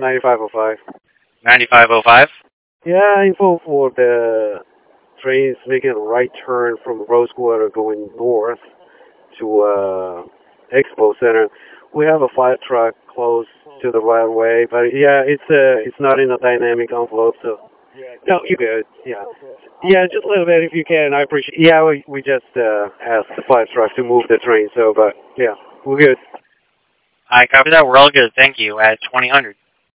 9505. 9505? Yeah, info for the trains making a right turn from Rosewater going north to Expo Center. We have a fire truck close to the right of way, but yeah, it's not in a dynamic envelope, so no, you good. Yeah, yeah, just a little bit if you can. I appreciate. Yeah, we just asked the fire truck to move the train, so but yeah, we're good. I copy that. We're all good. Thank you. At 2000.